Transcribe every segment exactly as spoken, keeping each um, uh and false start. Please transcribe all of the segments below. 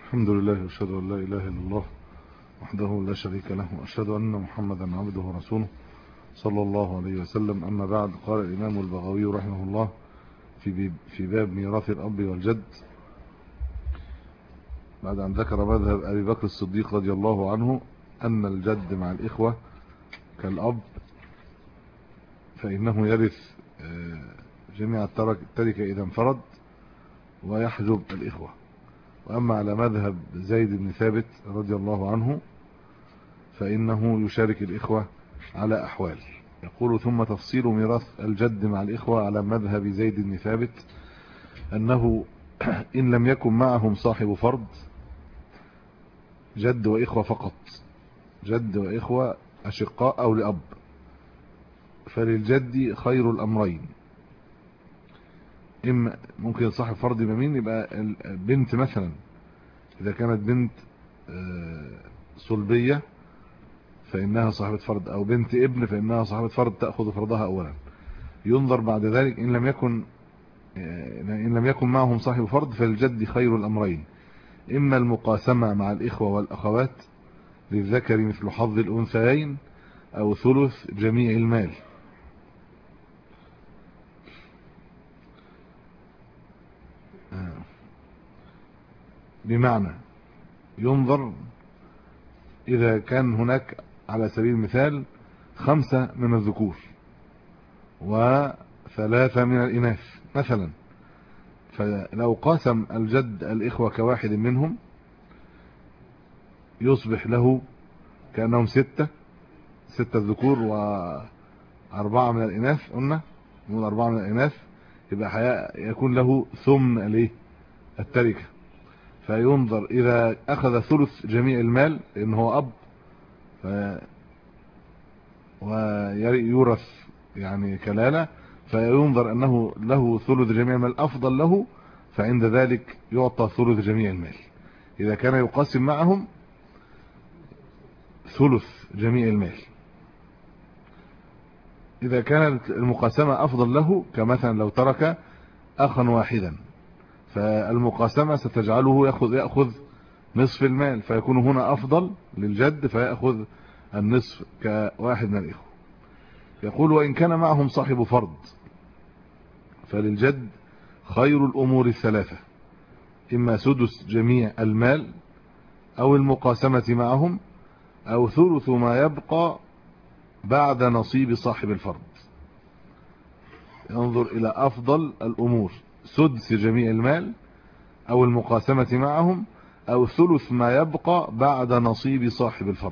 الحمد لله واشهد ان لا اله الا الله وحده لا شريك له واشهد ان محمدا عبده ورسوله صلى الله عليه وسلم. اما بعد، قال الامام البغوي رحمه الله في في باب ميراث الاب والجد، بعد ان ذكر مذهب ابي بكر الصديق رضي الله عنه ان الجد مع الاخوه كالاب، فانه يرث جميع التركه اذا انفرد ويحجب الاخوه. واما على مذهب زيد بن ثابت رضي الله عنه فإنه يشارك الإخوة على أحوال. يقول: ثم تفصيل ميراث الجد مع الإخوة على مذهب زيد بن ثابت أنه إن لم يكن معهم صاحب فرض، جد وإخوة فقط، جد وإخوة أشقاء أو لأب، فللجد خير الأمرين. إما ممكن صاحب فرض يبقى مين؟ يبقى البنت مثلا، إذا كانت بنت صلبية فإنها صاحبة فرض، أو بنت ابن فإنها صاحبة فرض تأخذ فرضها أولا. ينظر بعد ذلك إن لم يكن إن لم يكن معهم صاحب فرض فالجد خير الأمرين: إما المقاسمة مع الإخوة والأخوات للذكر مثل حظ الأنثيين، أو ثلث جميع المال. بمعنى ينظر إذا كان هناك على سبيل المثال خمسة من الذكور وثلاثة من الإناث مثلا، فلو قاسم الجد الإخوة كواحد منهم يصبح له كأنهم ستة ستة ذكور وأربعة من الإناث. قلنا نقول أربعة من الإناث، يبقى يكون له ثمن الايه التركة. فينظر إذا أخذ ثلث جميع المال لأن هو أب ف ويورث يعني كلالة، فينظر أنه له ثلث جميع المال أفضل له، فعند ذلك يعطى ثلث جميع المال. إذا كان يقاسم معهم ثلث جميع المال. إذا كانت المقاسمة أفضل له، كمثلا لو ترك أخا واحدا فالمقاسمة ستجعله يأخذ يأخذ نصف المال، فيكون هنا أفضل للجد فيأخذ النصف كواحد من الإخوة. يقول: وإن كان معهم صاحب فرض فللجد خير الأمور الثلاثة: إما سدس جميع المال، أو المقاسمة معهم، أو ثلث ما يبقى بعد نصيب صاحب الفرض. ينظر إلى أفضل الأمور: سدس جميع المال، أو المقاسمة معهم، أو ثلث ما يبقى بعد نصيب صاحب الفرض.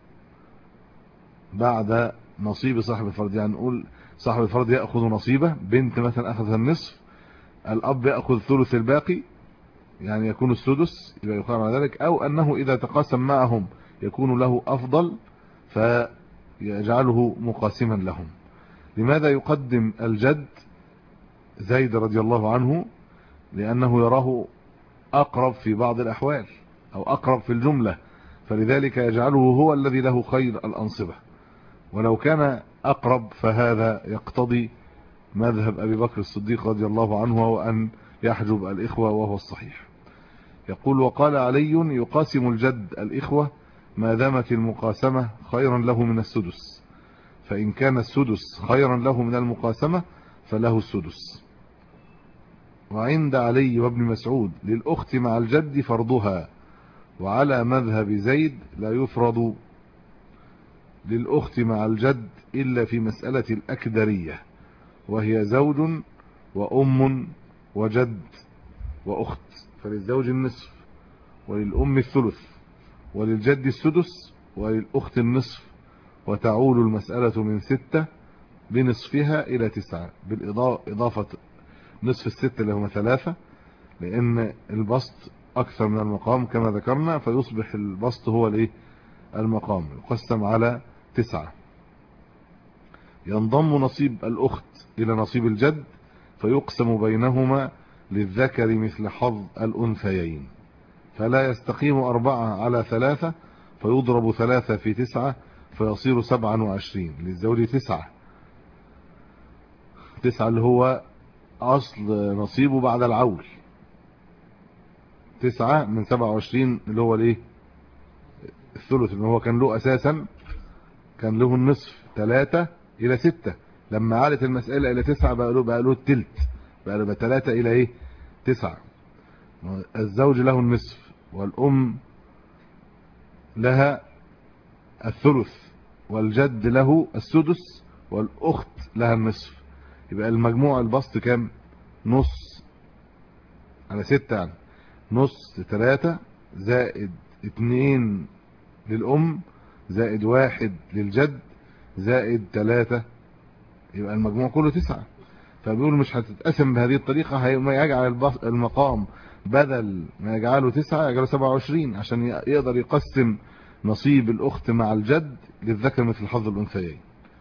بعد نصيب صاحب الفرض يعني نقول صاحب الفرض يأخذ نصيبه، بنت مثلا أخذها النصف، الأب يأخذ ثلث الباقي يعني يكون السدس، يبقى يقال على ذلك. أو أنه إذا تقاسم معهم يكون له أفضل فيجعله مقاسما لهم. لماذا يقدم الجد زيد رضي الله عنه؟ لأنه يراه أقرب في بعض الأحوال أو أقرب في الجملة، فلذلك يجعله هو الذي له خير الأنصبة. ولو كان أقرب فهذا يقتضي مذهب أبي بكر الصديق رضي الله عنه وأن يحجب الإخوة، وهو الصحيح. يقول: وقال علي: يقاسم الجد الإخوة ما دامت المقاسمة خيرا له من السدس، فإن كان السدس خيرا له من المقاسمة فله السدس. وعند علي وابن مسعود: للأخت مع الجد فرضها، وعلى مذهب زيد لا يفرض للأخت مع الجد إلا في مسألة الأكدرية، وهي زوج وأم وجد وأخت، فللزوج النصف، وللأم الثلث، وللجد السدس، وللأخت النصف، وتعول المسألة من ستة بنصفها إلى تسعة، بالإضافة نصف الستة اللي هم ثلاثة، لأن البسط أكثر من المقام كما ذكرنا، فيصبح البسط هو الإيه المقام، يقسم على تسعة. ينضم نصيب الأخت إلى نصيب الجد فيقسم بينهما للذكر مثل حظ الأنثيين، فلا يستقيم أربعة على ثلاثة، فيضرب ثلاثة في تسعة فيصير سبعة وعشرين. للزوج تسعة تسعة اللي هو أصل نصيبه بعد العول، تسعة من سبعة وعشرين اللي هو الايه الثلث، اللي هو كان له اساسا كان له النصف ثلاثة الى ستة، لما عالت المسألة الى تسعة بقى له بقى له التلت، بقى له ثلاثة الى ايه تسعة. الزوج له النصف والام لها الثلث والجد له السدس والاخت لها النصف، يبقى المجموع البسط كام؟ نص على ستة، يعني نص ثلاثة زائد اتنين للأم زائد واحد للجد زائد ثلاثة، يبقى المجموع كله تسعة. فبيقول مش هتتقسم بهذه الطريقة، هيجعل المقام بدل ما يجعله تسعة يجعله سبعة وعشرين عشان يقدر يقسم نصيب الأخت مع الجد للذكر مثل حظ الأنثيين،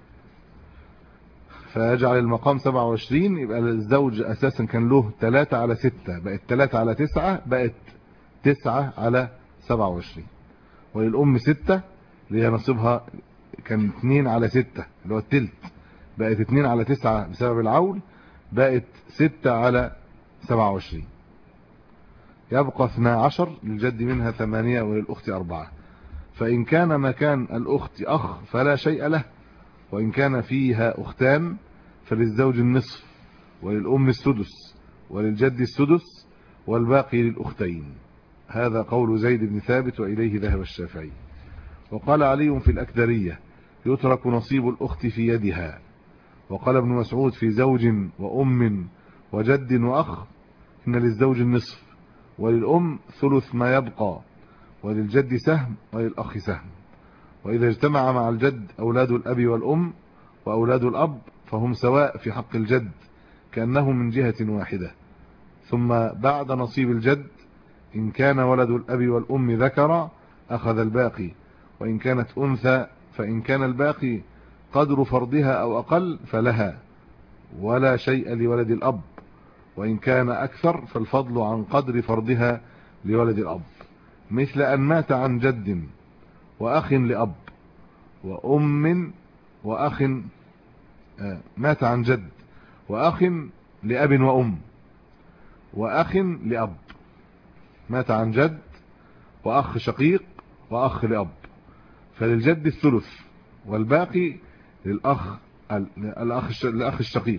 فيجعل المقام سبعة وعشرين. يبقى الزوج أساسا كان له ثلاثة على ستة، بقت ثلاثة على تسعة، بقت تسعة على سبعة وعشرين. وللأم ستة اللي هي نصيبها كان اتنين على ستة اللي هو التلت، بقت اتنين على تسعة بسبب العول، بقت ستة على سبعة وعشرين. يبقى اثنا عشر للجد منها ثمانية وللأخت أربعة. فإن كان مكان الأخت أخ فلا شيء له، وإن كان فيها أختان فللزوج النصف وللأم السدس وللجد السدس والباقي للأختين. هذا قول زيد بن ثابت وإليه ذهب الشافعي. وقال علي في الأكدرية يترك نصيب الأخت في يدها. وقال ابن مسعود في زوج وأم وجد وأخ إن للزوج النصف وللأم ثلث ما يبقى وللجد سهم وللأخ سهم. وإذا اجتمع مع الجد أولاد الأب والأم وأولاد الأب فهم سواء في حق الجد كأنهم من جهة واحدة. ثم بعد نصيب الجد إن كان ولد الأب والأم ذكر أخذ الباقي، وإن كانت أنثى فإن كان الباقي قدر فرضها أو أقل فلها ولا شيء لولد الأب، وإن كان أكثر فالفضل عن قدر فرضها لولد الأب، مثل أن مات عن جد وأخ لأب وأم وأخ آه مات عن جد وأخ لأب وأم وأخ لأب، مات عن جد وأخ شقيق وأخ لأب، فللجد الثلث والباقي للأخ الأخ الأخ الشقيق.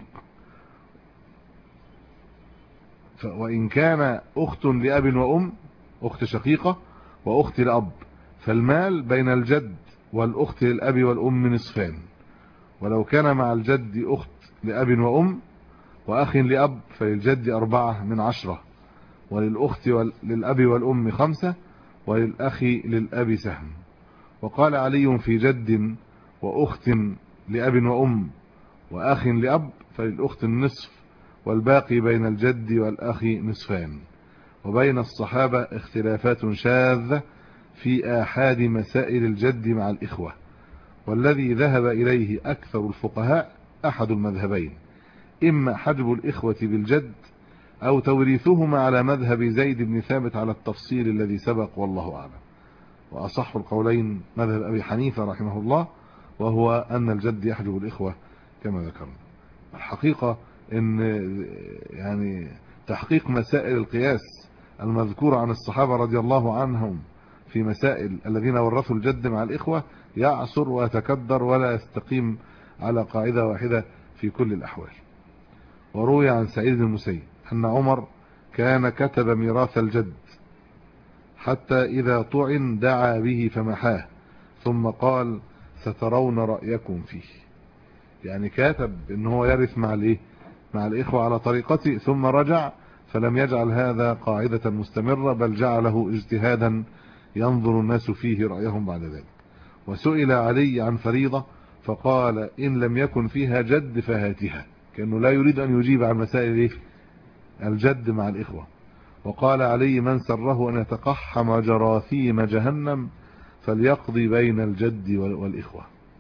وإن كان أخت لأب وأم أخت شقيقة وأخت لأب فالمال بين الجد والأخت للأب والأم نصفان، ولو كان مع الجد أخت لأب وأم وأخ لأب فللجد أربعة من عشرة، وللأخت للأب والأم خمسة، وللأخ للأب سهم. وقال علي في جد وأخت لأب وأم وأخ لأب فللأخت النصف والباقي بين الجد والأخ نصفان. وبين الصحابة اختلافات شاذة في آحاد مسائل الجد مع الإخوة، والذي ذهب إليه أكثر الفقهاء أحد المذهبين، إما حجب الإخوة بالجد أو توريثهما على مذهب زيد بن ثابت على التفصيل الذي سبق والله أعلم. وأصح القولين مذهب أبي حنيفة رحمه الله، وهو أن الجد يحجب الإخوة كما ذكرنا. الحقيقة إن يعني تحقيق مسائل القياس المذكورة عن الصحابة رضي الله عنهم في مسائل الذين ورثوا الجد مع الإخوة يعصر ويتكدر ولا يستقيم على قاعدة واحدة في كل الأحوال. وروي عن سعيد بن المسيب أن عمر كان كتب ميراث الجد حتى إذا طعن دعا به فمحاه ثم قال سترون رأيكم فيه، يعني كاتب ان هو يرث مع الايه مع الإخوة على طريقته ثم رجع فلم يجعل هذا قاعدة مستمرة بل جعله اجتهادا ينظر الناس فيه رأيهم بعد ذلك. وسئل علي عن فريضة فقال إن لم يكن فيها جد فهاتها، كأنه لا يريد أن يجيب عن مسائل الجد مع الإخوة. وقال علي من سره أن يتقحم جراثيم جهنم فليقضي بين الجد والإخوة.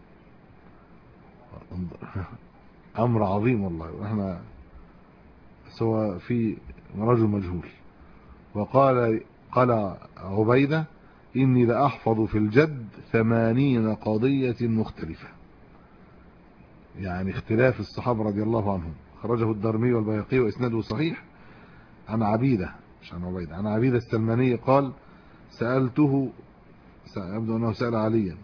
أمر عظيم والله، احنا سوى في رجل مجهول. وقال قال عبيدة إني لأحفظ في الجد ثمانين قضية مختلفة، يعني اختلاف الصحابة رضي الله عنهم. خرجه الدارمي والبيهقي وإسناده صحيح عن عبيدة مش عن عبيدة. عن عبيدة السلماني قال سألته، يبدو أنه سأل عليا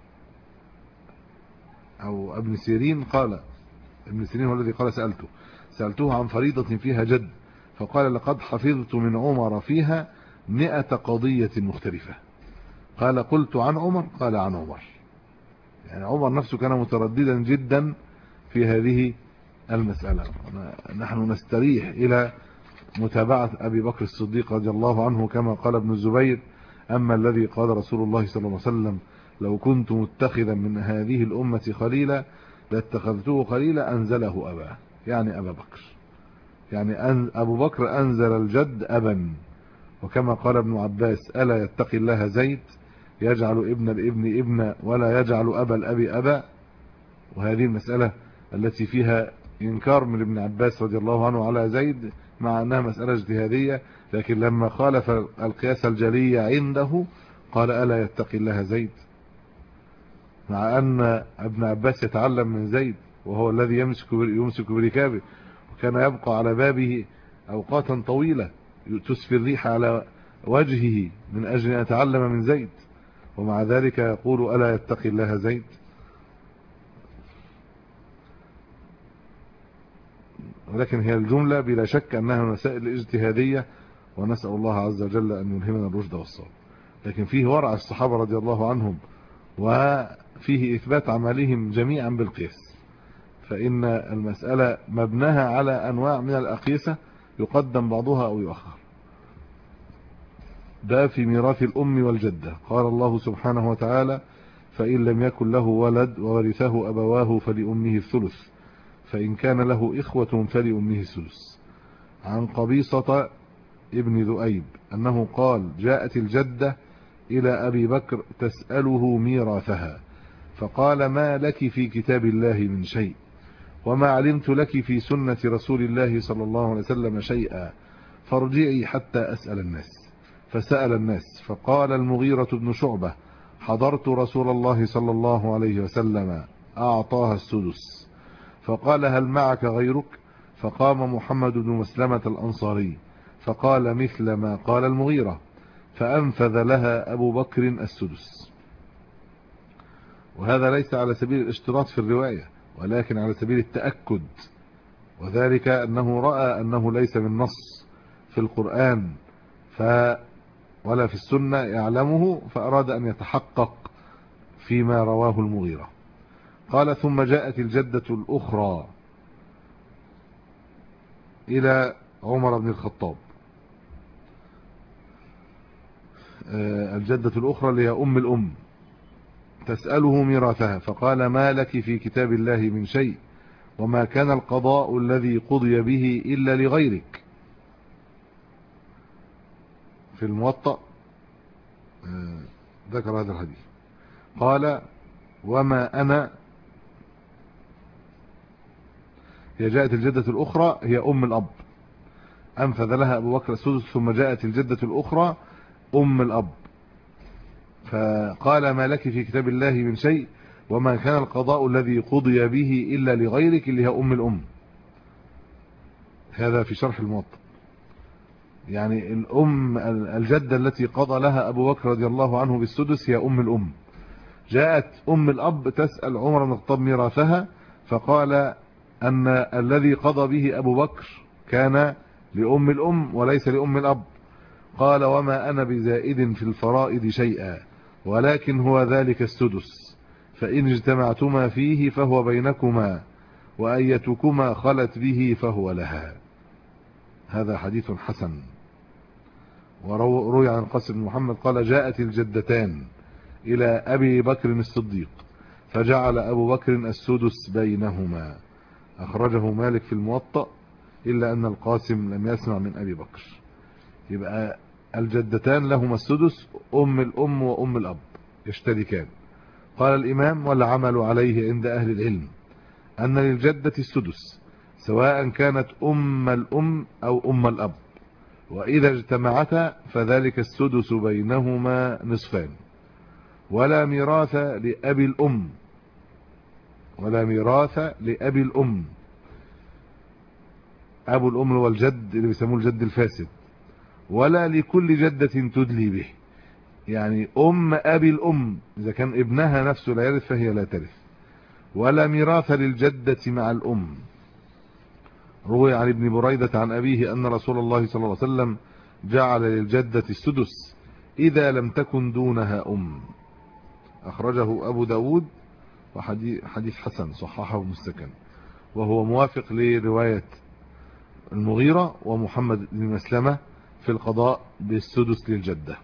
أو ابن سيرين، قال ابن سيرين هو الذي قال سألته سألته عن فريضة فيها جد، فقال لقد حفظت من عمر فيها مئة قضية مختلفة. قال قلت عن عمر؟ قال عن عمر. يعني عمر نفسه كان مترددا جدا في هذه المسألة. نحن نستريح إلى متابعة أبي بكر الصديق رضي الله عنه، كما قال ابن الزبير: أما الذي قال رسول الله صلى الله عليه وسلم لو كنت متخذا من هذه الأمة خليلا لاتخذته خليلا أنزله أبا، يعني أبا بكر، يعني أن أبو بكر أنزل الجد أبا. وكما قال ابن عباس: ألا يتقي الله زيد يجعل ابن الابن ابنا ولا يجعل أبا الأب أبا. وهذه المسألة التي فيها إنكار من ابن عباس رضي الله عنه على زيد، مع أنها مسألة اجتهادية، لكن لما خالف القياس الجلي عنده قال: ألا يتقي الله زيد، مع أن ابن عباس يتعلم من زيد وهو الذي يمسك يمسك بركابه، وكان يبقى على بابه أوقاتا طويلة تسفي الريح على وجهه من أجل أن يتعلم من زيد، ومع ذلك يقول: ألا يتقي الله زيد. ولكن هي الجملة بلا شك أنها مسائل اجتهادية، ونسأل الله عز وجل أن يلهمنا الرشد والصواب. لكن فيه ورع الصحابة رضي الله عنهم، وفيه إثبات عملهم جميعا بالقياس، فإن المسألة مبناها على أنواع من الأقيسة يقدم بعضها أو يؤخر. ده في ميراث الأم والجدة. قال الله سبحانه وتعالى: فإن لم يكن له ولد وورثه أبواه فلأمه الثلث فإن كان له إخوة فلأمه السدس. عن قبيصة ابن ذؤيب أنه قال: جاءت الجدة إلى أبي بكر تسأله ميراثها، فقال: ما لك في كتاب الله من شيء، وما علمت لك في سنة رسول الله صلى الله عليه وسلم شيئا، فارجعي حتى أسأل الناس. فسأل الناس، فقال المغيرة بن شعبة: حضرت رسول الله صلى الله عليه وسلم أعطاها السدس. فقال: هل معك غيرك؟ فقام محمد بن مسلمة الأنصاري فقال مثل ما قال المغيرة، فأنفذ لها أبو بكر السدس. وهذا ليس على سبيل الاشتراط في الرواية، ولكن على سبيل التأكد، وذلك أنه رأى أنه ليس من نص في القرآن ف ولا في السنة يعلمه، فأراد أن يتحقق فيما رواه المغيرة. قال: ثم جاءت الجدة الأخرى إلى عمر بن الخطاب، الجدة الأخرى اللي هي أم الأم، تسأله ميراثها، فقال: ما لك في كتاب الله من شيء، وما كان القضاء الذي قضي به إلا لغيرك. في الموطأ ذكر هذا الحديث. قال: وما أنا، هي جاءت الجدة الأخرى هي أم الأب، أنفذ لها أبو بكر السدس، ثم جاءت الجدة الأخرى أم الأب، فقال: ما لك في كتاب الله من شيء، وما كان القضاء الذي قضي به إلا لغيرك، اللي هي أم الأم. هذا في شرح الموطأ. يعني الأم الجدة التي قضى لها أبو بكر رضي الله عنه بالسدس هي أم الأم. جاءت أم الأب تسأل عمر بن الخطاب ميراثها، فقال أن الذي قضى به أبو بكر كان لأم الأم وليس لأم الأب. قال: وما أنا بزائد في الفرائض شيئا، ولكن هو ذلك السدس، فإن اجتمعتما فيه فهو بينكما، وأيتكما خلت به فهو لها. هذا حديث حسن. وروي عن القاسم بن محمد قال: جاءت الجدتان إلى أبي بكر الصديق فجعل أبو بكر السدس بينهما. أخرجه مالك في الموطأ، إلا أن القاسم لم يسمع من أبي بكر. يبقى الجدتان لهما السدس، أم الأم وأم الأب يشتركان. قال الإمام: والعمل عليه عند أهل العلم أن للجدة السدس سواء كانت أم الأم أو أم الأب، وإذا اجتمعتا فذلك السدس بينهما نصفان. ولا ميراث لأبي الأم ولا ميراث لأبي الأم. أبو الأم هو الجد اللي بيسموه الجد الفاسد، ولا لكل جدة تدلي به، يعني أم أبي الأم إذا كان ابنها نفسه لا يرث فهي لا ترث، ولا ميراث للجدة مع الأم. روي عن ابن بريدة عن أبيه أن رسول الله صلى الله عليه وسلم جعل للجدة السدس إذا لم تكن دونها أم. أخرجه أبو داود وحديث حسن صححه مستكن، وهو موافق لرواية المغيرة ومحمد بن مسلمة في القضاء بالسدس للجدة.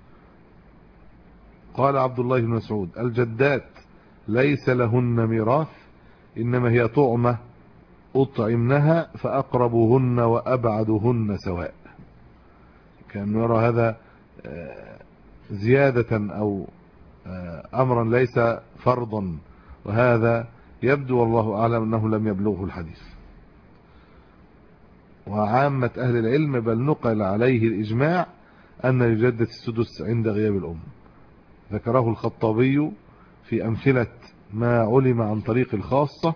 قال عبد الله بن مسعود: الجدات ليس لهن ميراث، إنما هي طعمة أطعمنها فأقربهن وأبعدهن سواء. كان يرى هذا زيادة أو أمرا ليس فرضا، وهذا يبدو والله أعلم أنه لم يبلغه الحديث. وعامة أهل العلم بل نقل عليه الإجماع أن لجدة السدس عند غياب الأم. ذكره الخطابي في أمثلة ما علم عن طريق الخاصة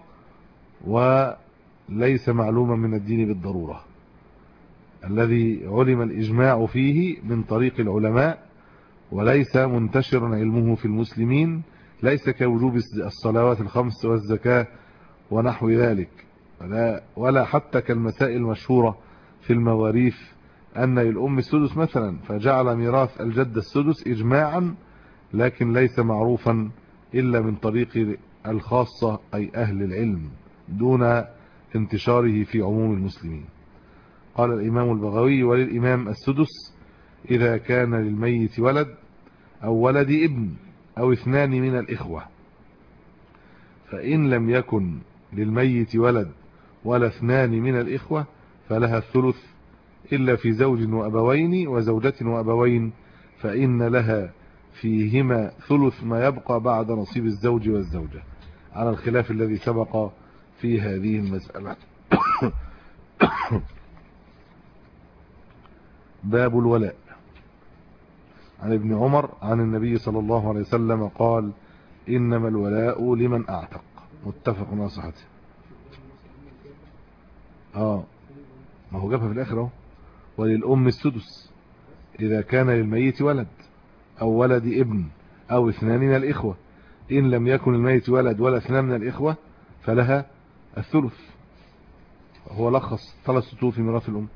وليس معلوما من الدين بالضرورة، الذي علم الإجماع فيه من طريق العلماء وليس منتشرا علمه في المسلمين، ليس كوجوب الصلوات الخمس والزكاة ونحو ذلك، ولا, ولا حتى كالمسائل المشهورة في المواريث أن للأم السدس مثلا، فجعل ميراث الجد السدس إجماعا، لكن ليس معروفا إلا من طريق الخاصة أي أهل العلم دون انتشاره في عموم المسلمين. قال الإمام البغوي: وللإمام السدس إذا كان للميت ولد أو ولد ابن أو اثنان من الإخوة، فإن لم يكن للميت ولد ولا اثنان من الإخوة فلها الثلث، إلا في زوج وأبوين وزوجة وأبوين، فإن لها فيهما ثلث ما يبقى بعد نصيب الزوج والزوجة، على الخلاف الذي سبق في هذه المسألة. باب الولاء. عن ابن عمر عن النبي صلى الله عليه وسلم قال: إنما الولاء لمن أعتق. متفق على صحته. اه ما هو جابها في الآخر اهو: وللأم السدس إذا كان للميت ولد أو ولد ابن أو اثنان من الإخوة، إن لم يكن الميت ولد ولا اثنان من الإخوة فلها الثلث. هو لخص ثلاث سطور في ميراث الأم،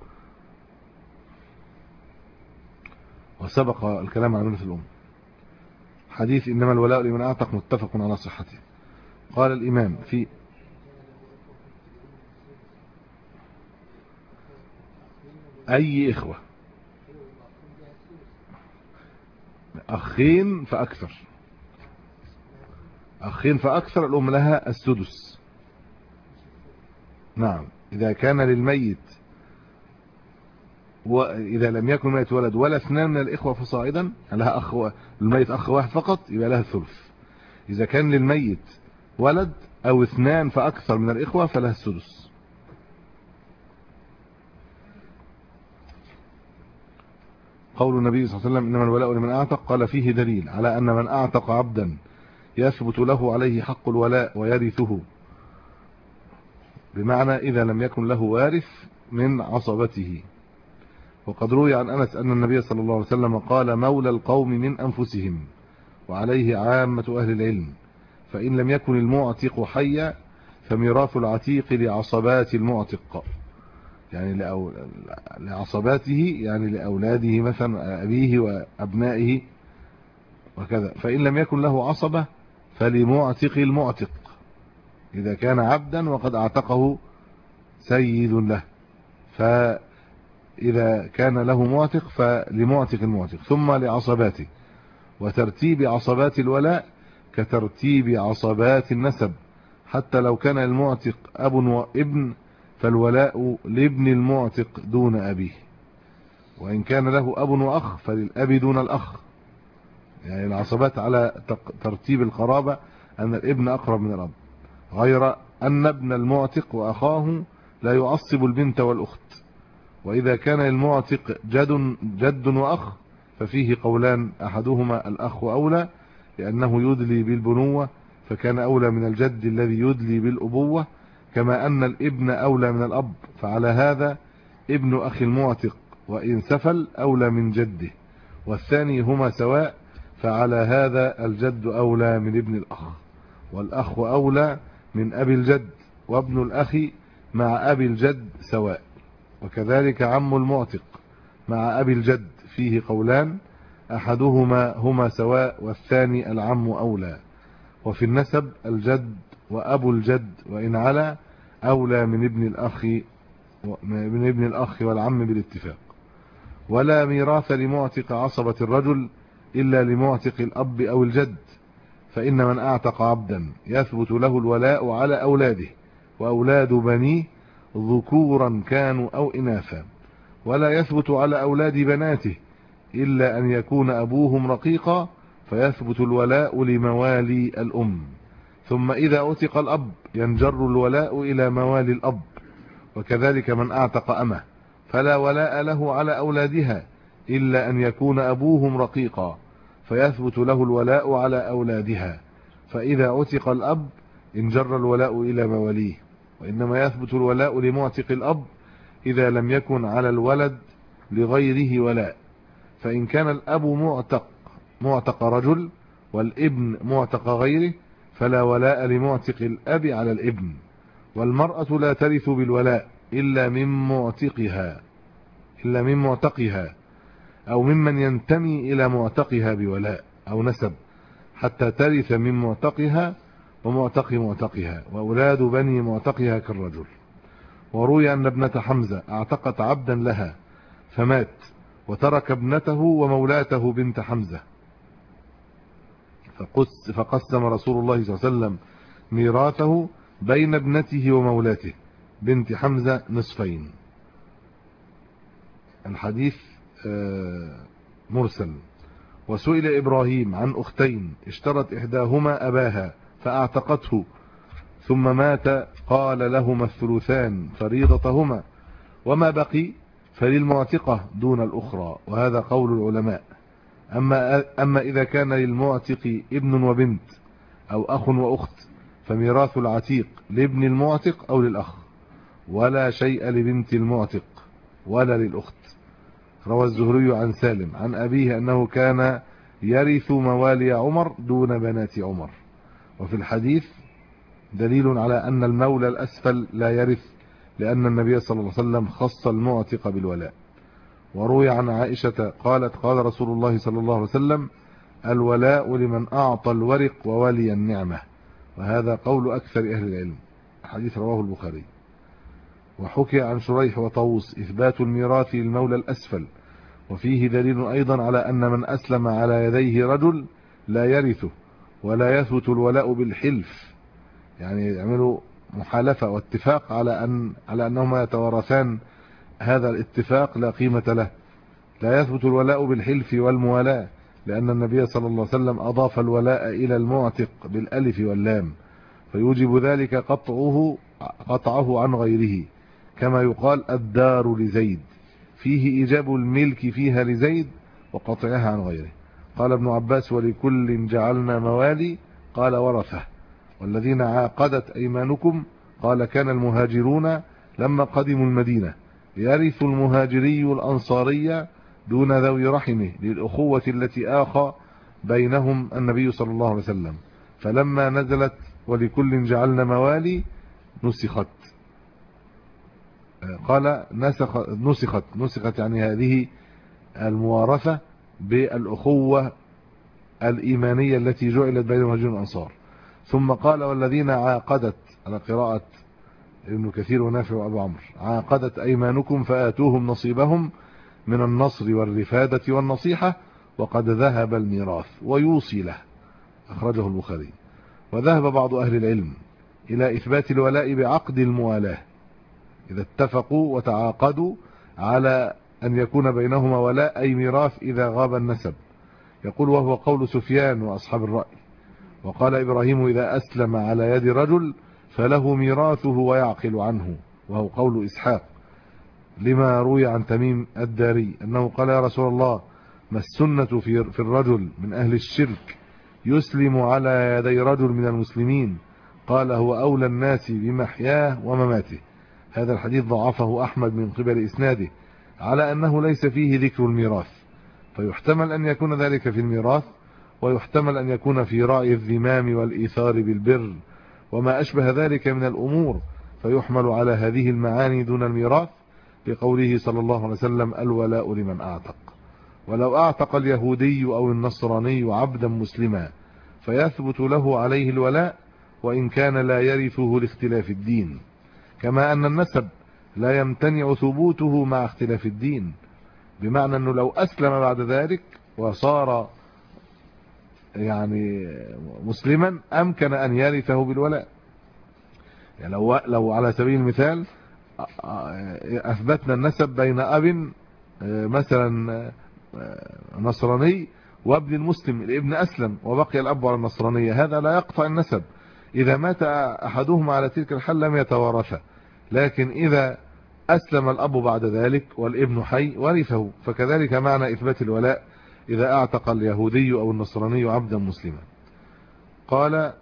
وسبق الكلام عن ميراث الأم. حديث إنما الولاء لمن أعتق متفق على صحته. قال الإمام في أي إخوة، أخين فأكثر، أخين فأكثر الأم لها السدس. نعم، إذا كان للميت وإذا لم يكن الميت ولد ولا اثنان من الإخوة فصاعدا لها أخ، الميت أخ واحد فقط يبقى لها الثلث. إذا كان للميت ولد أو اثنان فأكثر من الإخوة فلها السدس. قول النبي صلى الله عليه وسلم: إنما الولاء لمن أعتق، قال فيه دليل على أن من أعتق عبدا يثبت له عليه حق الولاء ويرثه، بمعنى إذا لم يكن له وارث من عصبته. وقد روي عن أنس أن النبي صلى الله عليه وسلم قال: مولى القوم من أنفسهم، وعليه عامة أهل العلم، فإن لم يكن المعتق حيا فميراث العتيق لعصبات المعتق، يعني لعصباته، يعني لأولاده مثلا أبيه وأبنائه وكذا. فإن لم يكن له عصبة فلمعتق المعتق، إذا كان عبدا وقد اعتقه سيد له، فإذا كان له معتق فلمعتق المعتق، ثم لعصباته. وترتيب عصبات الولاء كترتيب عصبات النسب، حتى لو كان المعتق أب وابن فالولاء لابن المعتق دون أبيه، وإن كان له أب وأخ فللأب دون الأخ. يعني العصبات على ترتيب القرابة أن الابن أقرب من الأب، غير أن ابن المعتق وأخاه لا يعصب البنت والأخت. وإذا كان المعتق جد, جد وأخ ففيه قولان: أحدهما الأخ أولى لأنه يدلي بالبنوة، فكان أولى من الجد الذي يدلي بالأبوة، كما أن الابن أولى من الأب، فعلى هذا ابن أخي المعتق وإن سفل أولى من جده، والثاني هما سواء، فعلى هذا الجد أولى من ابن الأخ، والأخ أولى من أبي الجد، وابن الأخ مع أبي الجد سواء. وكذلك عم المعتق مع أبي الجد فيه قولان، أحدهما هما سواء والثاني العم أولى. وفي النسب الجد وأبو الجد وإن علا أولى من ابن الأخ من ابن الأخ والعم بالاتفاق. ولا ميراث لمعتق عصبة الرجل إلا لمعتق الأب أو الجد، فإن من أعتق عبدا يثبت له الولاء على أولاده وأولاد بنيه ذكورا كانوا أو إناثا، ولا يثبت على أولاد بناته إلا أن يكون أبوهم رقيقا، فيثبت الولاء لموالي الأم. ثم إذا أعتق الأب ينجر الولاء إلى موالي الأب. وكذلك من أعتق أمه فلا ولاء له على أولادها إلا أن يكون أبوهم رقيقا، فيثبت له الولاء على أولادها. فإذا أعتق الأب انجر الولاء إلى مواليه. وإنما يثبت الولاء لمعتق الأب إذا لم يكن على الولد لغيره ولاء. فإن كان الأب معتق معتق رجل والابن معتق غيره فلا ولاء لمعتق الأب على الابن. والمرأة لا ترث بالولاء إلا من معتقها إلا من معتقها أو ممن ينتمي إلى معتقها بولاء أو نسب، حتى ترث من معتقها ومعتق معتقها وأولاد بني معتقها كالرجل. وروي أن ابنة حمزة اعتقت عبدا لها فمات وترك ابنته ومولاته بنت حمزة، فقس فقسم رسول الله صلى الله عليه وسلم ميراثه بين ابنته ومولاته بنت حمزة نصفين. الحديث مرسل. وسئل إبراهيم عن أختين اشترت إحداهما أباها فأعتقته ثم مات، قال لهما الثلثان فريضتهما، وما بقي فللمعتقة دون الأخرى، وهذا قول العلماء. أما, أما إذا كان للمعتق ابن وبنت أو أخ وأخت فميراث العتيق لابن المعتق أو للأخ، ولا شيء لبنت المعتق ولا للأخت. روى الزهري عن سالم عن أبيه أنه كان يرث موالي عمر دون بنات عمر. وفي الحديث دليل على أن المولى الأسفل لا يرث، لأن النبي صلى الله عليه وسلم خص المعتق بالولاء. وروي عن عائشة قالت قال رسول الله صلى الله عليه وسلم الولاء لمن أعطى الورق وولي النعمة، وهذا قول أكثر أهل العلم. حديث رواه البخاري. وحكي عن شريح وطوس إثبات الميراث للمولى الأسفل، وفيه دليل أيضا على أن من أسلم على يديه رجل لا يرثه، ولا يثبت الولاء بالحلف، يعني يعملوا محالفة واتفاق على أن على أنهما يتوارثان، هذا الاتفاق لا قيمة له. لا يثبت الولاء بالحلف والموالاة، لأن النبي صلى الله عليه وسلم أضاف الولاء إلى المعتق بالألف واللام، فيوجب ذلك قطعه قطعه عن غيره، كما يقال الدار لزيد، فيه إيجاب الملك فيها لزيد وقطعها عن غيره. قال ابن عباس ولكل جعلنا موالي، قال ورثه. والذين عاقدت أيمانكم، قال كان المهاجرون لما قدموا المدينة يرث المهاجري الأنصاري دون ذوي رحمه للأخوة التي آخى بينهم النبي صلى الله عليه وسلم، فلما نزلت ولكل جعلنا موالي نسخت. قال نسخ نسخت نسخت يعني هذه الموارثة بالأخوة الإيمانية التي جعلت بين المهاجرين والأنصار. ثم قال والذين عاقدت، على قراءة ابن كثير ونافع وأبو عمرو، عاقدت أيمانكم فآتوهم نصيبهم من النصر والرفادة والنصيحة وقد ذهب الميراث ويوصي له. أخرجه البخاري. وذهب بعض أهل العلم إلى إثبات الولاء بعقد الموالاة، إذا اتفقوا وتعاقدوا على أن يكون بينهما ولاء أي ميراث إذا غاب النسب. يقول وهو قول سفيان وأصحاب الرأي. وقال إبراهيم إذا أسلم على يد رجل فله ميراثه ويعقل عنه، وهو قول إسحاق، لما روي عن تميم الداري أنه قال يا رسول الله ما السنة في في الرجل من أهل الشرك يسلم على يدي رجل من المسلمين؟ قال هو أولى الناس بمحياه ومماته. هذا الحديث ضعفه أحمد من قبل إسناده، على أنه ليس فيه ذكر الميراث، فيحتمل أن يكون ذلك في الميراث، ويحتمل أن يكون في رأي الذمام والإيثار بالبر وما أشبه ذلك من الأمور، فيحمل على هذه المعاني دون الميراث، لقوله صلى الله عليه وسلم: الولاء لمن أعتق. ولو أعتق اليهودي أو النصراني عبدا مسلما فيثبت له عليه الولاء وإن كان لا يرثه لاختلاف الدين، كما أن النسب لا يمتنع ثبوته مع اختلاف الدين، بمعنى أنه لو أسلم بعد ذلك وصار يعني مسلما أمكن أن يرثه بالولاء. يعني لو, لو على سبيل المثال أثبتنا النسب بين أب مثلا نصراني وابن المسلم، الابن أسلم وبقي الأب على النصرانية، هذا لا يقطع النسب. إذا مات أحدهما على تلك الحال لم يتوارثه، لكن إذا أسلم الأب بعد ذلك والابن حي ورثه. فكذلك معنى إثبات الولاء إذا أعتق اليهودي أو النصراني عبدا مسلما. قال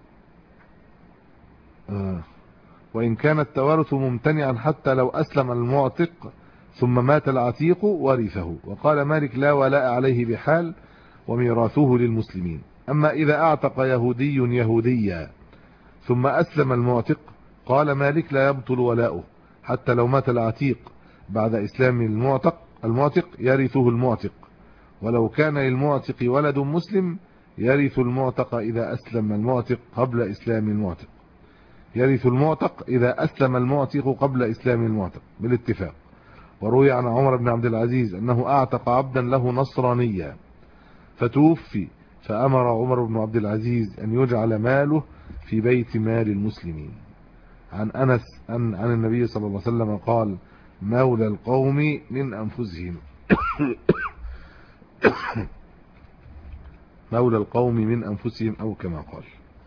آه وإن كان التوارث ممتنعا حتى لو أسلم المعتق ثم مات العتيق ورثه. وقال مالك: لا ولاء عليه بحال وميراثه للمسلمين. أما إذا أعتق يهودي يهوديا ثم أسلم المعتق، قال مالك: لا يبطل ولاؤه حتى لو مات العتيق بعد إسلام المعتق المعتق يرثه المعتق، ولو كان للمعتق ولد مسلم يرث المعتق إذا أسلم المعتق قبل إسلام المعتق يرث المعتق إذا أسلم المعتق قبل إسلام المعتق بالاتفاق. وروي عن عمر بن عبد العزيز أنه أعتق عبدا له نصرانيا فتوفي، فأمر عمر بن عبد العزيز أن يجعل ماله في بيت مال المسلمين. عن أنس أن عن النبي صلى الله عليه وسلم قال: مولى القوم من أنفسهم مولى القوم من أنفسهم، أو كما قال.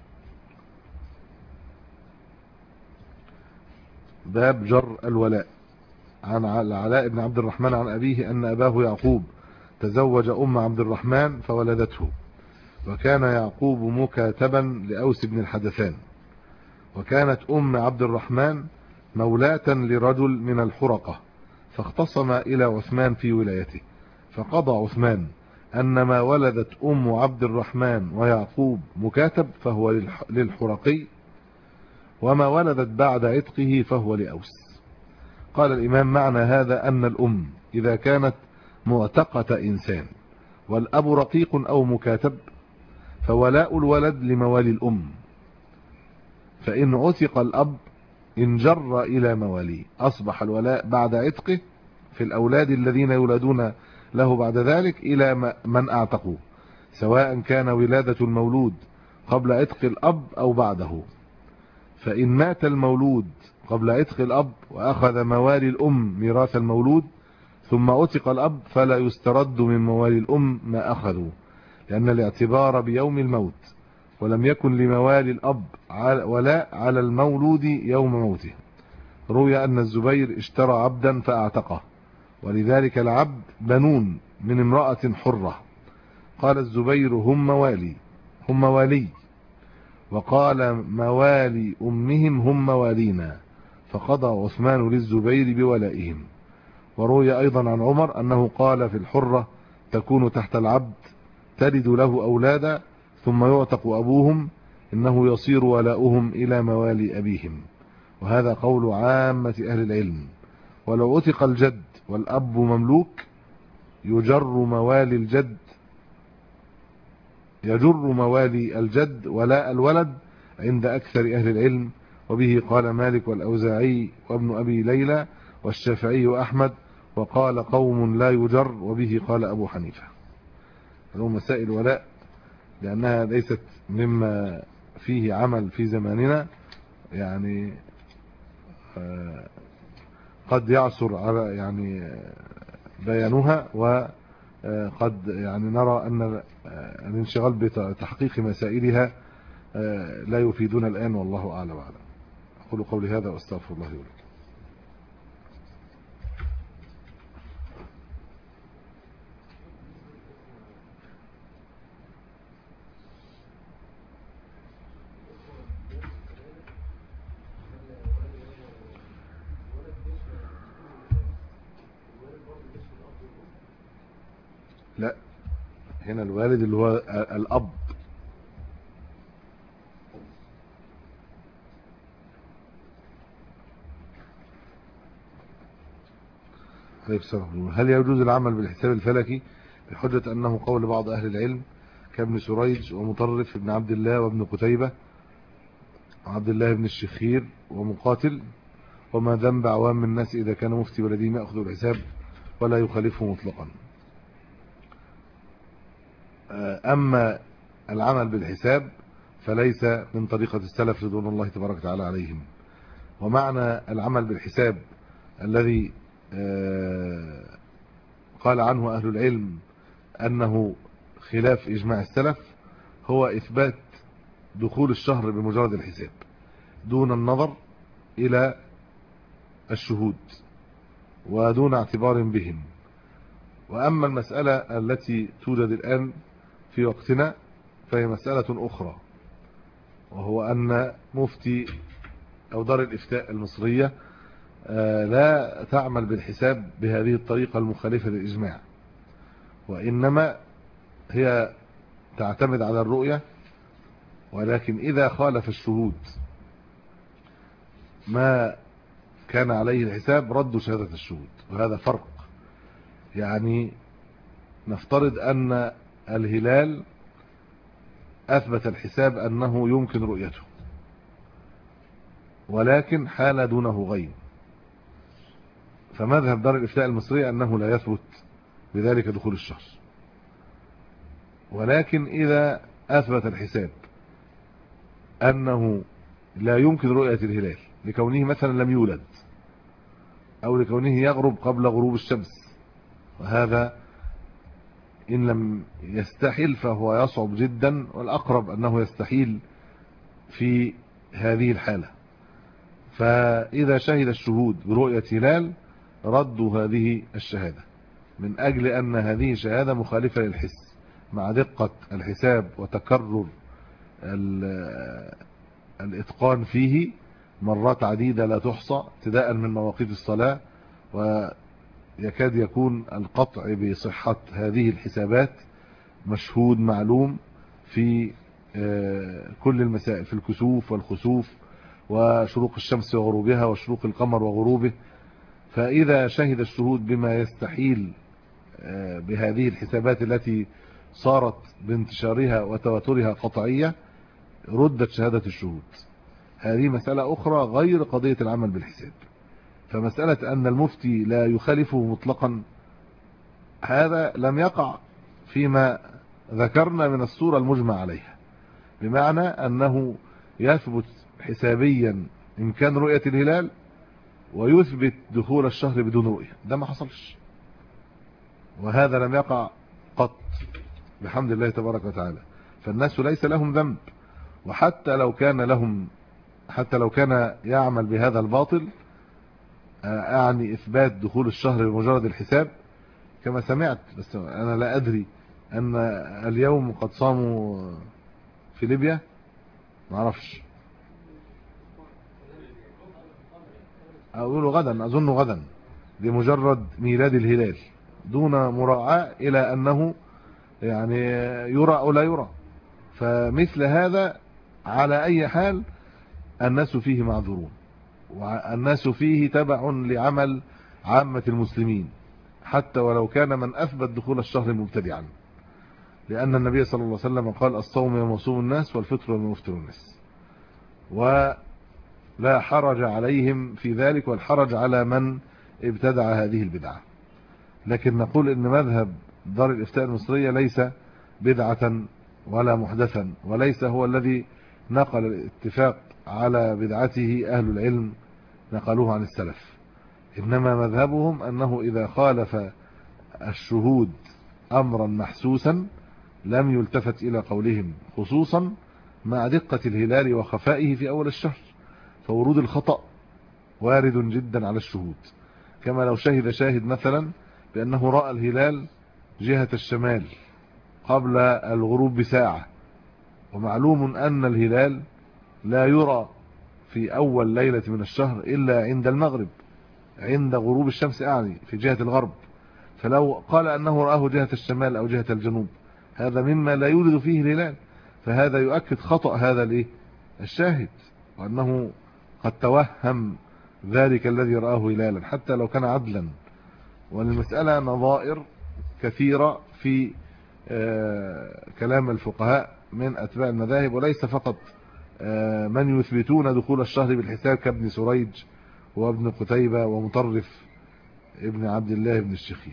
باب جر الولاء. عن العلاء بن عبد الرحمن عن أبيه أن أباه يعقوب تزوج أم عبد الرحمن فولدته، وكان يعقوب مكاتبا لأوس بن الحدثان، وكانت أم عبد الرحمن مولاة لرجل من الحرقة، فاختصم إلى عثمان في ولايته، فقضى عثمان أن ما ولدت أم عبد الرحمن ويعقوب مكاتب فهو للحرقي، وما ولدت بعد عتقه فهو لأوس. قال الإمام: معنى هذا أن الأم إذا كانت معتقة إنسان والأب رقيق أو مكاتب فولاء الولد لموالي الأم، فإن عتق الأب انجر إلى مواليه أصبح الولاء بعد عتقه في الأولاد الذين يولدون له بعد ذلك إلى من أعتقوه، سواء كان ولادة المولود قبل عتق الأب أو بعده. فإن مات المولود قبل عتق الأب وأخذ موالي الأم ميراث المولود ثم عتق الأب فلا يسترد من موالي الأم ما أخذوا، لأن الاعتبار بيوم الموت، ولم يكن لموالي الأب ولاء على المولود يوم موته. روي أن الزبير اشترى عبدا فأعتقه، ولذلك العبد بنون من امرأة حرة. قال الزبير: هم موالي هم موالي وقال موالي أمهم هم موالينا، فقضى عثمان للزبير بولائهم. وروي أيضا عن عمر أنه قال في الحرة: تكون تحت العبد تلد له أولادا ثم يعتق أبوهم، إنه يصير ولاؤهم إلى موالي أبيهم. وهذا قول عامة أهل العلم. ولو عتق الجد والأب مملوك يجر موالي الجد يجر موالي الجد ولاء الولد عند أكثر أهل العلم، وبه قال مالك والأوزاعي وابن أبي ليلى والشافعي وأحمد، وقال قوم لا يجر، وبه قال أبو حنيفة. هذه مسائل ولاء لأنها ليست مما فيه عمل في زماننا، يعني قد يعثر على يعني بيانها، وقد يعني نرى أن الانشغال بتحقيق مسائلها لا يفيدنا الآن، والله أعلم وأعلم. أقول قولي هذا وأستغفر الله لي ولكم. هنا الوالد اللي هو الأب. هل يجوز العمل بالحساب الفلكي بحجة أنه قول بعض أهل العلم كابن سريج ومطرف بن عبد الله وابن قتيبة وعبد الله بن الشخير ومقاتل، وما ذنب عوام الناس إذا كان مفتي بلدهم يأخذ الحساب ولا يخالفه مطلقا؟ أما العمل بالحساب فليس من طريقة السلف رضوان الله تبارك وتعالى عليهم. ومعنى العمل بالحساب الذي قال عنه أهل العلم أنه خلاف إجماع السلف هو إثبات دخول الشهر بمجرد الحساب دون النظر إلى الشهود ودون اعتبار بهم. وأما المسألة التي توجد الآن في وقتنا فهي مسألة أخرى، وهو أن مفتي أو دار الإفتاء المصرية لا تعمل بالحساب بهذه الطريقة المخالفة للإجماع، وإنما هي تعتمد على الرؤية، ولكن إذا خالف الشهود ما كان عليه الحساب ردوا شهادة الشهود، وهذا فرق. يعني نفترض أن الهلال أثبت الحساب أنه يمكن رؤيته، ولكن حال دونه غيم، فمذهب دار الإفتاء المصرية أنه لا يثبت بذلك دخول الشهر. ولكن إذا أثبت الحساب أنه لا يمكن رؤية الهلال لكونه مثلا لم يولد أو لكونه يغرب قبل غروب الشمس، وهذا إن لم يستحيل فهو يصعب جدا، والأقرب أنه يستحيل في هذه الحالة، فإذا شهد الشهود برؤية هلال ردوا هذه الشهادة من أجل أن هذه شهادة مخالفة للحس، مع دقة الحساب وتكرر الإتقان فيه مرات عديدة لا تحصى، ابتداء من مواقيت الصلاة، ويكاد يكون القطع بصحة هذه الحسابات مشهود معلوم في كل المسائل، في الكسوف والخسوف وشروق الشمس وغروبها وشروق القمر وغروبه. فإذا شهد الشهود بما يستحيل بهذه الحسابات التي صارت بانتشارها وتواترها قطعية ردت شهادة الشهود. هذه مسألة أخرى غير قضية العمل بالحساب. فمسألة أن المفتي لا يخالفه مطلقا هذا لم يقع فيما ذكرنا من الصورة المجمع عليها، بمعنى أنه يثبت حسابيا إمكان رؤية الهلال ويثبت دخول الشهر بدون رؤية، ده ما حصلش، وهذا لم يقع قط بحمد الله تبارك وتعالى. فالناس ليس لهم ذنب، وحتى لو كان لهم حتى لو كان يعمل بهذا الباطل، أعني إثبات دخول الشهر بمجرد الحساب كما سمعت، بس أنا لا أدري أن اليوم قد صاموا في ليبيا، ما أعرفش، أقول غدا، أظن غدا، بمجرد ميلاد الهلال دون مراعاة إلى أنه يعني يرى أو لا يرى. فمثل هذا على أي حال الناس فيه معذورون، والناس فيه تبع لعمل عامة المسلمين، حتى ولو كان من أثبت دخول الشهر مبتدعا، لأن النبي صلى الله عليه وسلم قال الصوم يوم يصوم الناس والفطر يوم يفطر الناس، ولا حرج عليهم في ذلك، والحرج على من ابتدع هذه البدعة. لكن نقول إن مذهب دار الإفتاء المصرية ليس بدعة ولا محدثا، وليس هو الذي نقل الاتفاق على بدعته أهل العلم نقلوه عن السلف، إنما مذهبهم أنه إذا خالف الشهود أمرا محسوسا لم يلتفت إلى قولهم، خصوصا مع دقة الهلال وخفائه في أول الشهر، فورود الخطأ وارد جدا على الشهود. كما لو شهد شاهد مثلا بأنه رأى الهلال جهة الشمال قبل الغروب بساعة، ومعلوم أن الهلال لا يرى في أول ليلة من الشهر إلا عند المغرب، عند غروب الشمس أعني في جهة الغرب، فلو قال أنه رآه جهة الشمال أو جهة الجنوب هذا مما لا يولد فيه الهلال، فهذا يؤكد خطأ هذا الايه الشاهد، وأنه قد توهم ذلك الذي رآه هلالا حتى لو كان عدلا. والمسألة نظائر كثيرة في كلام الفقهاء من أتباع المذاهب، وليس فقط من يثبتون دخول الشهر بالحساب كابن سريج وابن قتيبة ومطرف ابن عبد الله بن الشخير.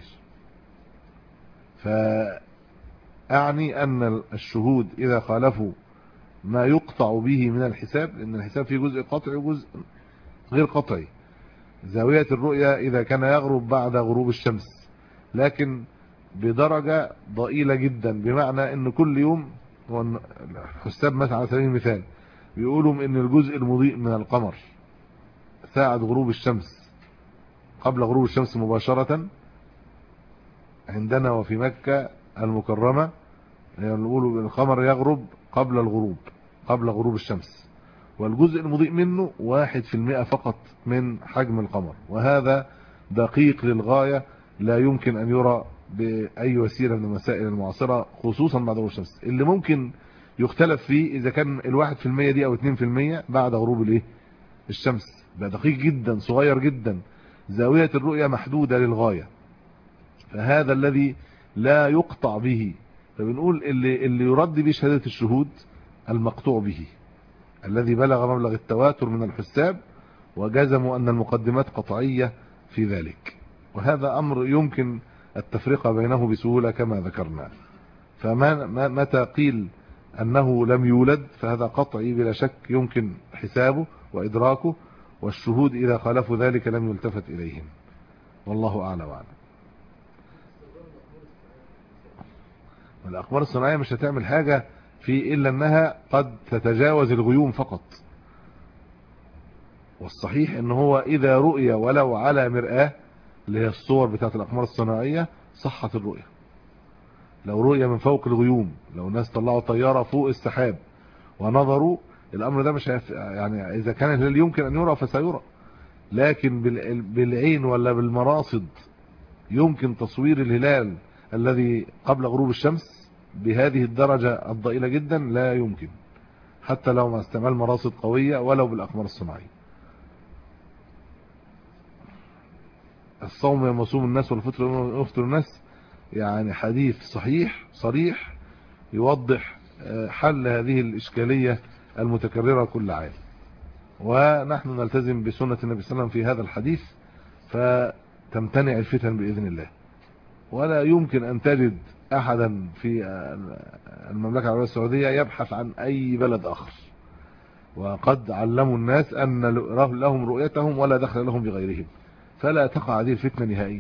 فأعني أن الشهود إذا خالفوا ما يقطع به من الحساب، لأن الحساب فيه جزء قطعي وجزء غير قطعي. زاوية الرؤية إذا كان يغرب بعد غروب الشمس لكن بدرجة ضئيلة جدا، بمعنى أن كل يوم الحساب مثلا على سبيل المثال بيقولوا أن الجزء المضيء من القمر ساعة غروب الشمس قبل غروب الشمس مباشرة عندنا وفي مكة المكرمة، يعني بيقولوا القمر يغرب قبل الغروب قبل غروب الشمس، والجزء المضيء منه واحد في المئة فقط من حجم القمر، وهذا دقيق للغاية لا يمكن أن يرى بأي وسيلة من الوسائل المعاصرة، خصوصا بعد غروب الشمس. اللي ممكن يختلف فيه إذا كان الواحد في المية دي أو اتنين في المية بعد غروب الايه الشمس، ده دقيق جدا صغير جدا، زاوية الرؤية محدودة للغاية، فهذا الذي لا يقطع به. فبنقول اللي, اللي يرد به شهادة الشهود المقطوع به الذي بلغ مبلغ التواتر من الحساب وجزموا أن المقدمات قطعية في ذلك، وهذا أمر يمكن التفرقة بينه بسهولة كما ذكرنا. فمتى قيل أنه لم يولد فهذا قطعي بلا شك يمكن حسابه وإدراكه، والشهود إذا خالفوا ذلك لم يلتفت إليهم، والله أعلى وأعلم. الأقمار الصناعية مش هتعمل حاجة في إلا أنها قد تتجاوز الغيوم فقط، والصحيح أنه هو إذا رؤية ولو على مرآة اللي هي الصور بتاعت الأقمار الصناعية صحت الرؤية. لو رؤية من فوق الغيوم، لو الناس طلعوا طيارة فوق السحاب ونظروا، الأمر ده مش هيف... يعني إذا كان الهلال يمكن أن يرى فسيرى، لكن بال... بالعين ولا بالمراصد يمكن تصوير الهلال الذي قبل غروب الشمس بهذه الدرجة الضئيلة جدا لا يمكن، حتى لو ما استعمال مراصد قوية ولو بالأقمار الصناعية. الصوم يوم يصوم الناس والفطر يوم يفطر الناس، يعني حديث صحيح صريح يوضح حل هذه الإشكالية المتكررة كل عام، ونحن نلتزم بسنة النبي صلى الله عليه وسلم في هذا الحديث فتمتنع الفتن بإذن الله. ولا يمكن أن تجد أحدا في المملكة العربية السعودية يبحث عن أي بلد آخر، وقد علموا الناس أن لهم رؤيتهم ولا دخل لهم بغيرهم، فلا تقع هذه الفتنة نهائيا.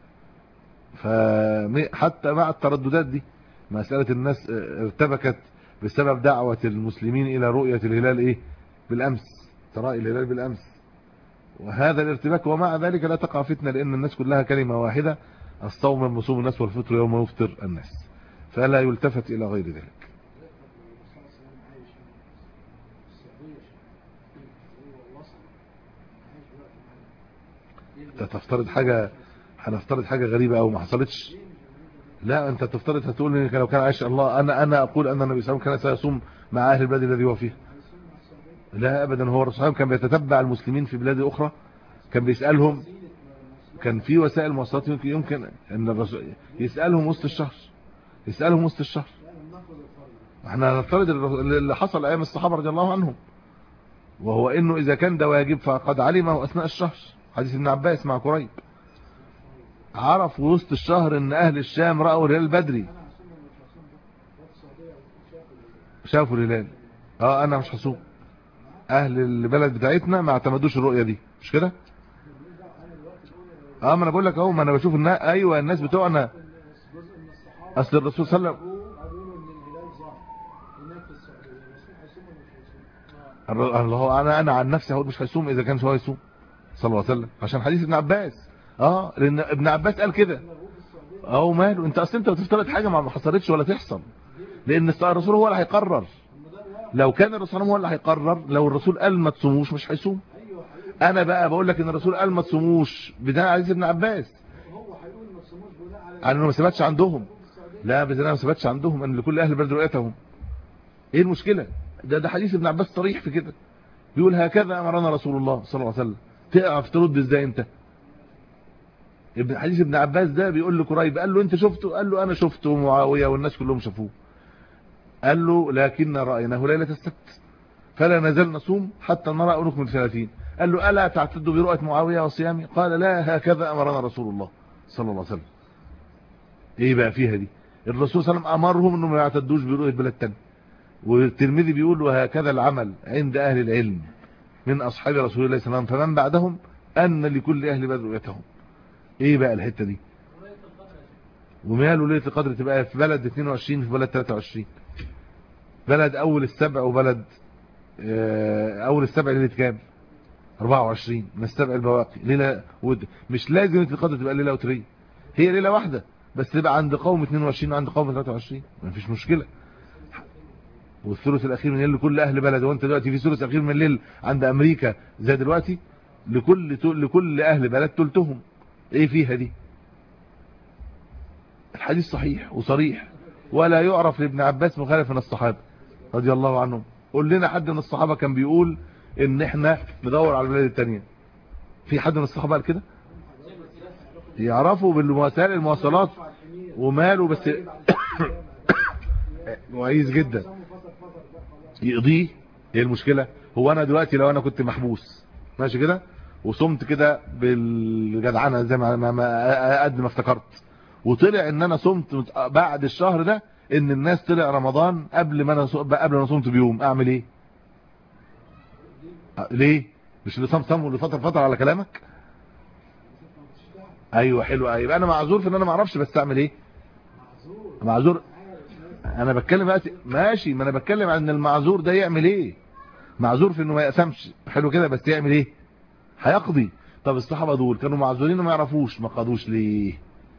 فحتى مع الترددات دي، مسألة الناس ارتبكت بسبب دعوة المسلمين إلى رؤية الهلال إيه بالأمس، ترى الهلال بالأمس، وهذا الارتباك ومع ذلك لا تقع فتنة، لأن الناس كلها كلمة واحدة، الصوم يوم يصوم الناس والفطر يوم يفطر الناس، فلا يلتفت إلى غير ذلك. انت تفترض حاجة، هنفترض حاجة غريبة أو ما حصلتش. لا انت تفترض هتقول ان لو كان عايش الله، انا انا اقول ان النبي صلى الله عليه وسلم كان سيصوم مع اهل البلد الذي هو فيه. لا ابدا، هو الرسول صلى الله عليه وسلم كان بيتتبع المسلمين في بلاد اخرى، كان بيسالهم، كان في وسائل مواصلات يمكن يمكن ان الرسول يسالهم وسط الشهر، يسالهم وسط الشهر. احنا نفترض اللي حصل ايام الصحابه رضي الله عنهم، وهو انه اذا كان ده واجب فقد علمه اثناء الشهر. حديث ابن عباس مع قريب، عرف وسط الشهر ان اهل الشام راوا الهلال البدري، شافوا الهلال. اه انا مش هصوم، اهل البلد بتاعتنا ما اعتمدوش الرؤيه دي، مش كده؟ اه ما انا بقول لك اهو، ما انا بشوف الناس، ايوه الناس بتوعنا، اصل الرسول صلى الله عليه وسلم الله، انا انا عن نفسي هقول مش هيصوم اذا كان هو يصوم صلى الله عليه وسلم، عشان حديث ابن عباس. اه لان ابن عباس قال كده. اه ماله انت، اصل انت بتفترض حاجه ما حصلتش ولا تحصل، لان الرسول هو اللي هيقرر. لو كان الرسول هو اللي هيقرر، لو الرسول قال ما تصوموش مش هيصوم. انا بقى بقول لك ان الرسول قال ما تصوموش بناء على حديث ابن عباس، على انه ما ثبتش عندهم. لا بس انا ما ثبتش عندهم ان لكل اهل البلد رؤيتهم. ايه المشكله؟ ده ده حديث ابن عباس صريح في كده، بيقول هكذا امرنا رسول الله صلى الله عليه وسلم. تعرف ترد ازاي انت؟ ابن حديث ابن عباس ده بيقول لقريب، قال له انت شفته؟ قال له انا شفته ومعاويه والناس كلهم شافوه. قال له لكن رايناه ليله السبت فلا نزال نصوم حتى نرى أو نكمل ثلاثين. قال له ألا تعتد برؤية معاوية وصيامي؟ قال لا، هكذا أمرنا رسول الله صلى الله عليه وسلم. ايه بقى فيها دي؟ الرسول صلى الله عليه وسلم أمرهم انهم ما يعتدوش برؤية بلد تاني، والترمذي بيقول وهكذا العمل عند أهل العلم من أصحاب رسول الله صلى الله عليه وسلم فمن بعدهم أن لكل أهل بلد رؤيتهم. ايه بقى الحتة دي؟ وماله ليلة القدر تبقى في بلد اثنين وعشرين في بلد ثلاثة وعشرين؟ بلد أول السبع وبلد اول السبع ليله كام؟ أربعة وعشرين من السبع البواقي ليله ود... مش لازم ليله القدر تبقى ليله وتريه، هي ليله واحده بس تبقى عند قوم اثنين وعشرين وعند قوم ثلاثة وعشرين، مفيش مشكله. والثلث الاخير من الليل لكل اهل بلد، وانت دلوقتي في ثلث اخير من الليل عند امريكا زي دلوقتي لكل لكل اهل بلد ثلثهم. ايه فيها دي؟ الحديث صحيح وصريح ولا يعرف لابن عباس مخالف من الصحابه رضي الله عنهم. قول لنا حد من الصحابه كان بيقول ان احنا ندور على البلاد الثانيه؟ في حد من الصحابه قال كده؟ يعرفوا بالوسائل المواصلات وماله بس كويس جدا يقضيه. ايه المشكله؟ هو انا دلوقتي لو انا كنت محبوس ماشي كده وصمت كده بالجدعنه زي ما ما قد ما افتكرت، وطلع ان انا صمت بعد الشهر ده ان الناس طلع رمضان قبل ما انا قبل ما صمت بيوم، اعمل ايه؟ ليه؟ مش اللي صام صام واللي فطر فطر على كلامك؟ ايوه حلو، ايوه يبقى انا معذور في ان انا ما اعرفش، بس اعمل ايه؟ معذور. انا بتكلم بقى ماشي، ما انا بتكلم عن المعذور ده يعمل ايه؟ معذور في انه ما يقسمش حلو كده، بس يعمل ايه؟ هيقضي. طب الصحابه دول كانوا معذورين وما يعرفوش، ما قضوش ليه؟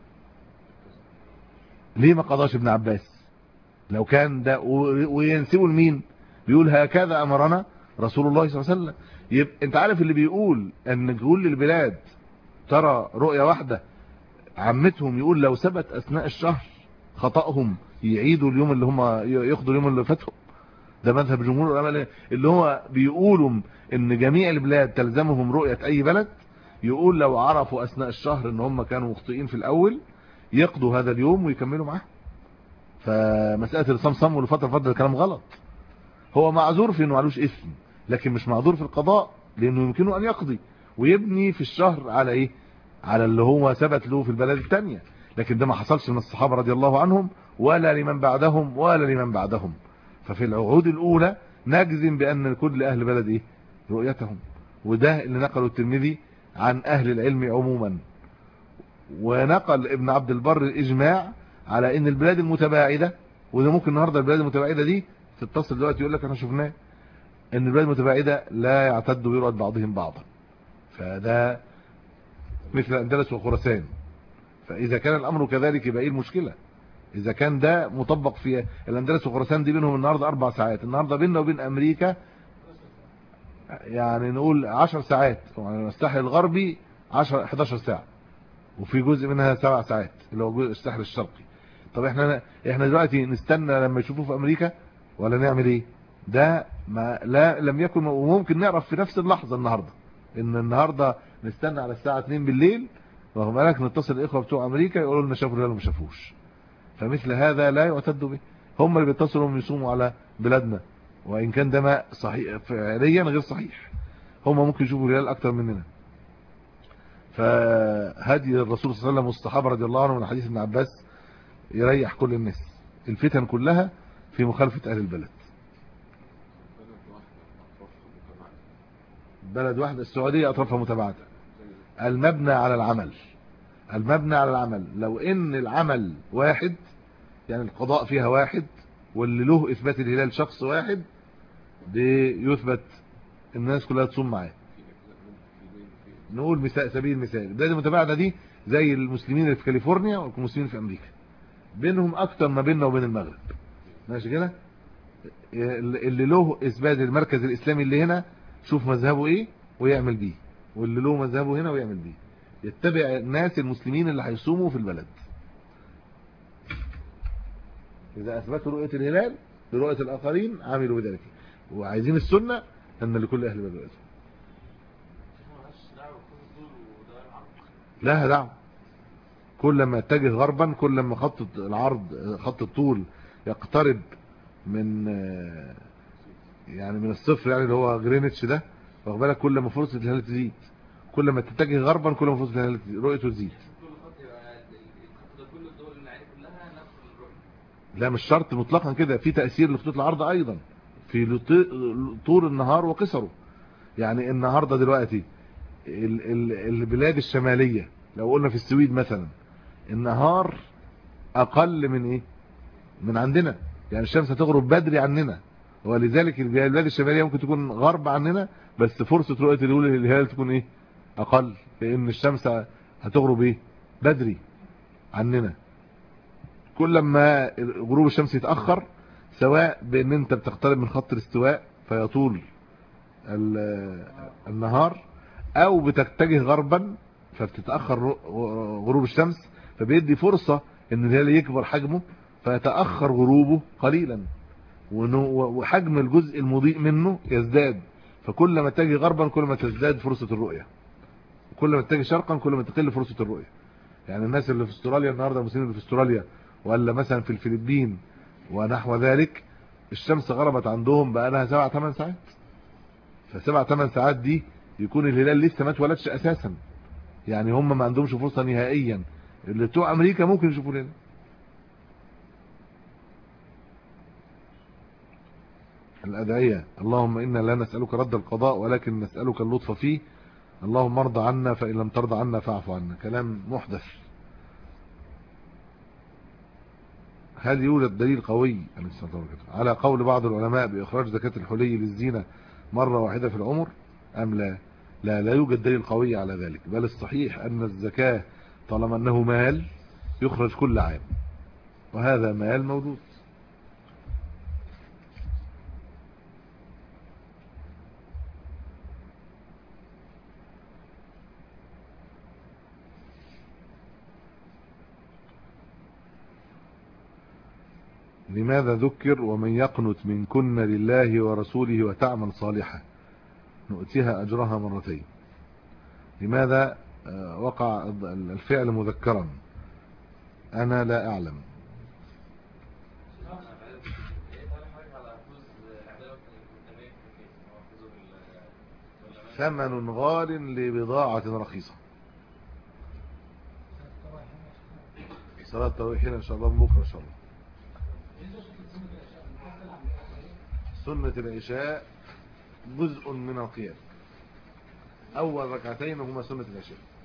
ليه ما قضاش ابن عباس لو كان ده؟ وينسبوا لمين؟ بيقول هكذا امرنا رسول الله صلى الله عليه وسلم. يبقى انت عارف اللي بيقول ان كل البلاد ترى رؤيه واحده عمتهم يقول لو ثبت اثناء الشهر خطأهم يعيدوا اليوم اللي هم ياخدوا اليوم اللي فاتهم. ده مذهب جمهور العلماء اللي هو بيقولوا ان جميع البلاد تلزمهم رؤيه اي بلد، يقول لو عرفوا اثناء الشهر ان هم كانوا مخطئين في الاول يقضوا هذا اليوم ويكملوا معاه. فمساله الصم صم والفتره فتره الكلام غلط. هو معذور في انه معلوش اسم، لكن مش معذور في القضاء، لانه يمكنه ان يقضي ويبني في الشهر على ايه؟ على اللي هو ثبت له في البلد الثانيه. لكن ده ما حصلش من الصحابه رضي الله عنهم ولا لمن بعدهم ولا لمن بعدهم. ففي العهود الاولى نجزم بان كل اهل بلد ايه؟ رؤيتهم. وده اللي نقله الترمذي عن اهل العلم عموما، ونقل ابن عبد البر الاجماع على ان البلاد المتباعده، وده ممكن النهارده البلاد المتباعده دي تتصل دلوقتي يقول لك احنا شفناه ان البلاد المتباعده لا يعتد برؤيه بعضهم بعضا، فده مثل الاندلس وخراسان. فاذا كان الامر كذلك يبقى ايه المشكله؟ اذا كان ده مطبق في الاندلس وخراسان دي بينهم النهارده اربع ساعات، النهارده بيننا وبين امريكا يعني نقول عشر ساعات، طبعا الساحل الغربي عشرة حداشر ساعه، وفي جزء منها سبع ساعات اللي هو جزء الساحل الشرقي. طب احنا احنا دلوقتي نستنى لما يشوفوه في امريكا ولا نعمل ايه؟ ده ما لا لم يكن، وممكن نعرف في نفس اللحظه النهارده ان النهارده نستنى على الساعه اتنين بالليل واخد بالك نتصل الاخوه بتوع امريكا يقولوا لنا شافوا ولا ما شافوش. فمثل هذا لا يعتد به. هم اللي بيتصلوا يصوموا على بلادنا، وان كان ده ما صحيح فعليا غير صحيح، هم ممكن يشوفوا الهلال اكتر مننا. فهدي الرسول صلى الله عليه وسلم والصحابه رضي الله عنهم من حديث ابن عباس يريح كل الناس. الفتن كلها في مخالفه اهل البلد. بلد واحده السعوديه اطرافها متباعده. المبنى على العمل، المبنى على العمل لو ان العمل واحد يعني القضاء فيها واحد واللي له اثبات الهلال شخص واحد بيثبت الناس كلها تصوم معاه. نقول مثال سبيل المثال ده المتباعده دي زي المسلمين اللي في كاليفورنيا والمسلمين في امريكا، بينهم اكتر ما بيننا وبين المغرب ماشي كده. اللي له اثبات المركز الاسلامي اللي هنا شوف مذهبه ايه ويعمل بيه، واللي له مذهبه هنا ويعمل بيه، يتبع الناس المسلمين اللي هيصوموا في البلد. إذا أثبتوا رؤية الهلال برؤية الآخرين عملوا بذلك، وعايزين السنة أن لكل أهل بلد رؤيته. لا دعوة، كل ما اتجه غربا كل ما خط العرض خط الطول يقترب من يعني من الصفر، يعني اللي هو جرينتش ده، واخد بالك، كل ما فرصة الهلال تزيد، كل ما تتجه غربا كل ما فرصة الهلال رؤيته تزيد. لا مش شرط مطلقا كده، في تأثير لخطوط العرض ايضا في طول النهار وقصره. يعني النهارده دلوقتي البلاد الشمالية لو قلنا في السويد مثلا النهار اقل من ايه من عندنا، يعني الشمس هتغرب بدري عننا، ولذلك البلاد الشمالية ممكن تكون غرب عننا بس فرصة رؤية الهلال تكون ايه اقل، لان الشمس هتغرب ايه بدري عننا. كل ما غروب الشمس يتأخر، سواء بان انت بتقترب من خط الاستواء فيطول النهار، او بتتجه غربا فبتتأخر غروب الشمس، فبيدي فرصة ان الهلال يكبر حجمه فيتأخر غروبه قليلا، وحجم الجزء المضيء منه يزداد، فكل ما تتجه غربا كل ما تزداد فرصة الرؤية، وكل ما تتجه شرقا كل ما تقل فرصة الرؤية. يعني الناس اللي في استراليا النهارده، المسلمين اللي في استراليا ولا مثلا في الفلبين ونحو ذلك، الشمس غربت عندهم بقى لها سبع ثمان ساعات، فسبع ثمان ساعات دي يكون الهلال لسه ما اتولدش اساسا، يعني هم ما عندهمش فرصة نهائيا، اللي بتوع امريكا ممكن يشوفوا الهلال. الأدعية: اللهم إنا لا نسألك رد القضاء ولكن نسألك اللطف فيه، اللهم ارضى عنا فإن لم ترضى عنا فاعف عنا. كلام محدث. هل يوجد دليل قوي على قول بعض العلماء بإخراج زكاة الحلي للزينة مرة واحدة في العمر أم لا؟ لا لا يوجد دليل قوي على ذلك، بل الصحيح أن الزكاة طالما أنه مال يخرج كل عام، وهذا مال موجود. لماذا ذكر ومن يقنت منكن لله ورسوله وتعمل صالحة نؤتيها أجرها مرتين؟ لماذا وقع الفعل مذكرا؟ أنا لا أعلم. ثمن غال لبضاعة رخيصة. صلاة التراويح هنا إن شاء الله من بكرة إن شاء الله. سنة العشاء جزء من القيام، أول ركعتين هما سنة العشاء.